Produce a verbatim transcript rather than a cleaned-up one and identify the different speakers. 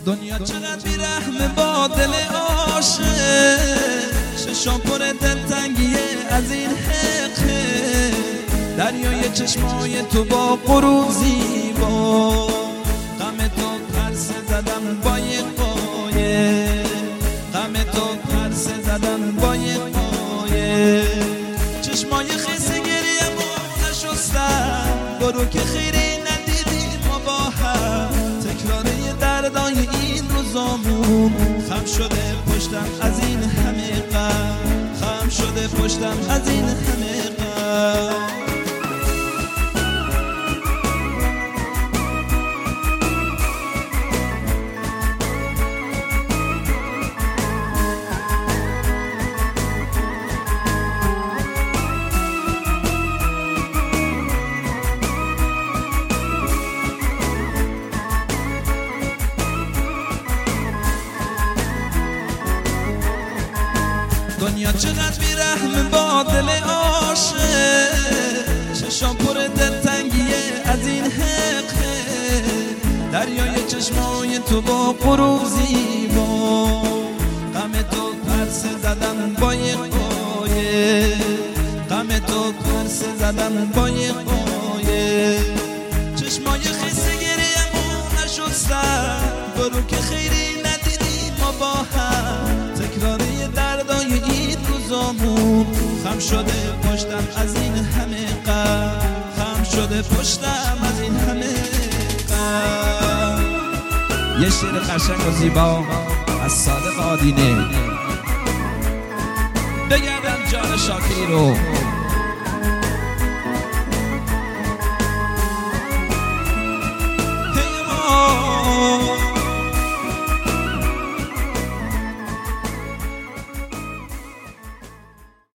Speaker 1: دنیا چقدر بیرحمه با دل عاشق، چشام پر دلتنگیه از این حقه، دریای چشمای تو با غروب زیبا، غم تو پرسه زدم با یک قایه، غم تو پرسه زدم با یک قایه، چشمای خیس گریه ما نشستم، برو که خیری ندیدیم ما با هم، تکراره دردای این روزامون، خم شده پشتم از این همه غم، خم شده پشتم از این همه غم. دنیا چقدر بیرحمه با دل عاشق، چشام پر دلتنگیه از این حقه، دریای چشمای تو با غروب زیبا، غم تو پرسه زدم با یک قایه، غم تو پرسه زدم با یک قایه، چشمای خیس گریه ما نشستم، برو که خیری ندیدیم ما با هم، تکراره دردای این روزامون، خم شده پشتم از این همه غم، خم شده پشتم از این همه غم. یه شعر قشنگ و زیبا از صادق آدینه. بگردم جان شاکری رو